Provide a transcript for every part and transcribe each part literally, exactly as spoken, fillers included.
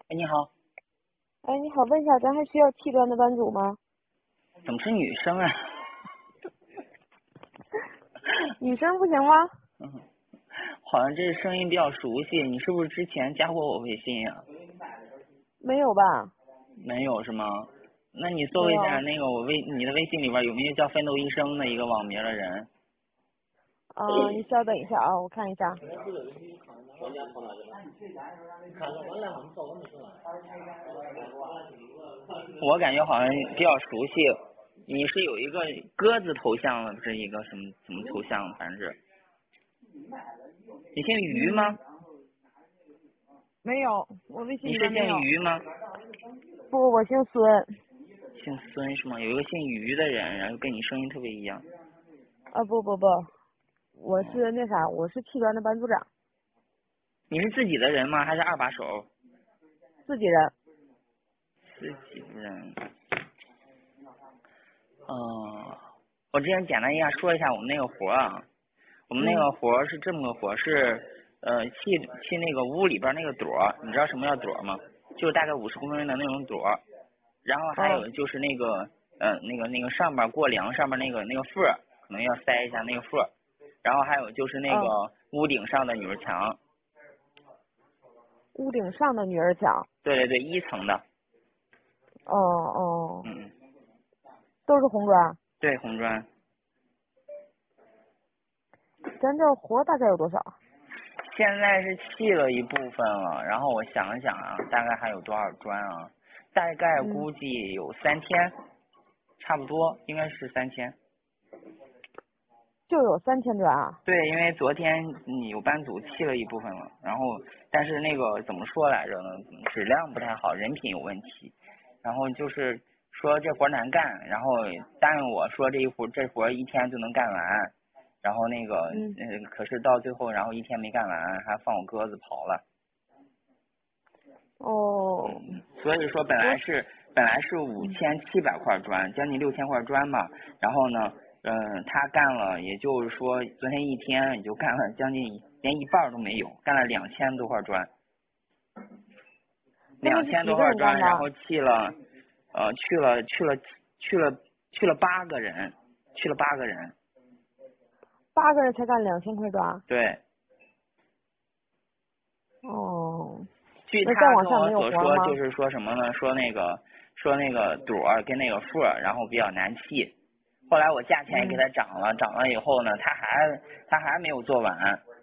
哎，你好， 哎，你好，问一下，咱还需要器端的班主吗？ 怎么是女生啊？ 女生不行吗？ 嗯，好像这声音比较熟悉，你是不是之前加过我微信呀？ 没有吧？ 没有是吗？那你搜一下没有。 那个我微你的微信里边有没有叫奋斗医生的一个网名的人？ 啊、你稍等一下啊，我看一下。 我感觉好像比较熟悉。你是有一个鸽子头像的，不是一个什么什么头像，反正是。你姓于吗？ 嗯，没有，我微信你是姓里边没有。 于吗？ 不，我姓孙。 姓孙是吗？有一个姓于的人，然后跟你声音特别一样。 啊，不不不，我哦， 是那啥，我是器端的班组长， 你是自己的人吗？还是二把手？ 自己人。 自己人。嗯，我之前简单一下说一下我们那个活啊，我们那嗯个活是这么个活，是呃砌砌那个屋里边那个垛，你知道什么叫垛吗？就是大概五十公分的那种垛，然后还嗯有就是那个呃那个那个上面过梁上面那个那个缝儿，可能要塞一下那个缝儿，然后还有就是那个嗯， 屋顶上的女儿墙， 屋顶上的女儿墙。 对对对，一层的， 哦哦， 嗯嗯， 都是红砖。 对红砖。 咱这活大概有多少？ 现在是砌了一部分了，然后我想想啊，大概还有多少砖啊？大概嗯， 估计有三天，差不多应该是三天。 就有三千砖啊。 对，因为昨天你有班组砌了一部分了，然后但是那个怎么说来着呢？质量不太好，人品有问题，然后就是说这活难干，然后答应我说这一活这活一天就能干完，然后那个嗯。 嗯，可是到最后然后一天没干完，还放我鸽子跑了。 哦， 嗯，所以说本我。 来是本来是五嗯。 千七百块砖，将近六千块砖吧。然后呢，嗯，他干了，也就是说昨天一天也就干了将近连一半都没有，干了两千多块砖， 那他两千是几个多块砖， 人干的？ 然后去了，呃，去了去了去了去了八个人，去了八个人， 八个人才干两千块砖。 对。 哦， 据那再他跟我往上没有所说， 活了吗？ 就是说什么呢？说那个说那个垛儿跟那个缝儿，然后比较难砌。后来我价钱也给嗯。 他涨了，涨了以后呢，他还他还没有做完。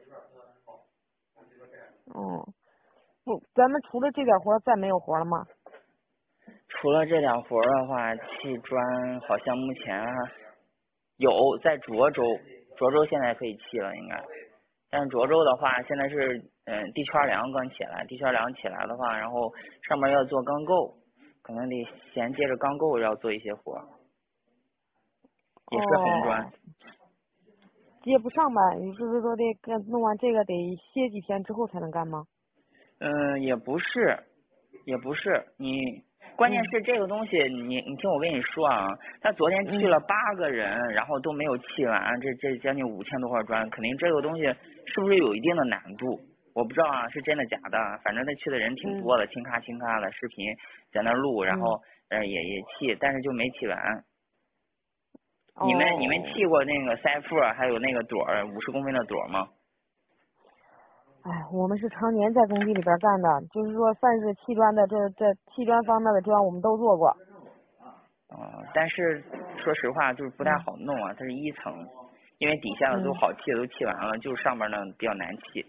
哦，不，咱们除了这点活再没有活了吗？ 除了这点活儿的话，砌砖好像目前有在涿州，涿州现在可以砌了应该。但是涿州的话，现在是嗯地圈梁刚起来，地圈梁起来的话，然后上面要做钢构，可能得衔接着钢构要做一些活儿，也是红砖。 哦，接不上呗，你是不是说得干弄完这个得歇几天之后才能干吗？ 嗯，也不是，也不是，你关键嗯是这个东西，你你听我跟你说啊，他昨天去嗯了八个人，然后都没有砌完，这这将近五千多块砖，肯定这个东西是不是有一定的难度？我不知道啊，是真的假的，反正他去的人挺嗯多的，轻咔轻咔的，视频在那录，然嗯。 后呃也也砌，但是就没砌完。你们你们哦， 砌过那个塞缝还有那个垛儿五十公分的垛吗？ 哎，我们是常年在工地里边干的，就是说凡是砌砖的这这砌砖方面的砖我们都做过。 哦，但是说实话就是不太嗯好弄啊，它是一层，因为底下的都嗯好砌的都砌完了，就是上面呢比较难砌。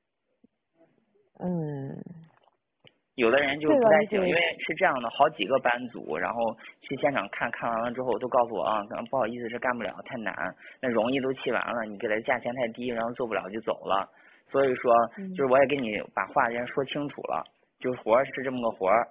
嗯， 有的人就这不太行，因个你得。 为是这样的，好几个班组，然后去现场看看完了之后都告诉我啊，不好意思，这干不了，太难，那容易都砌完了，你给他价钱太低，然后做不了就走了。所以说，就嗯。 是我也跟你把话先说清楚了，就是活儿是这么个活儿，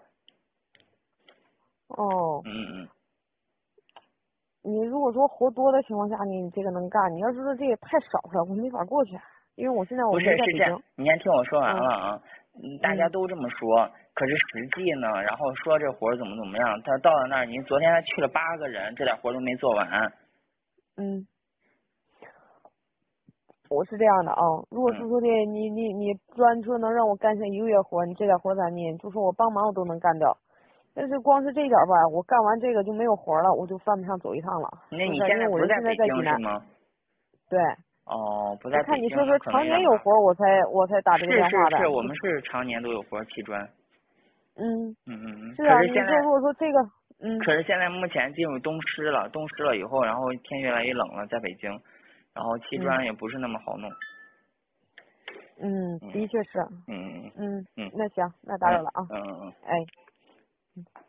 哦， 嗯嗯嗯。 你如果说活多的情况下，你你这个能干；你要是说这也太少了，我没法过去，因为我现在我不是，是这样， 没在北京。 你先听我说完嗯了啊。嗯，大家嗯都这么说，可是实际呢，然后说这活儿怎么怎么样，他到了那儿，您昨天他去了八个人，这点活儿都没做完。 嗯， 我是这样的啊，如果是嗯说的你你你专车能让我干上一个月活，你这点活咱呢，就说我帮忙我都能干掉。但是光是这点吧，我干完这个就没有活了，我就犯不上走一趟了。 那你是不是？ 现在不因为我人现在在北京在济南。 是吗？ 对。 哦，不我在北京， 看你说说那可能常有点麻烦。 年有活，我才我才打这个是电话的。 是是，我们是常年都有活砌砖。 嗯。 嗯嗯嗯。 是啊， 可是现在， 你说如果说这个，嗯。 可是现在目前进入冬湿了，冬湿了以后，然后天越来越冷了，在北京，然后砌砖也不是那么好弄。 嗯， 嗯的确是。 嗯嗯嗯。 嗯。 那行，那打扰了啊。 嗯嗯嗯。 哎。嗯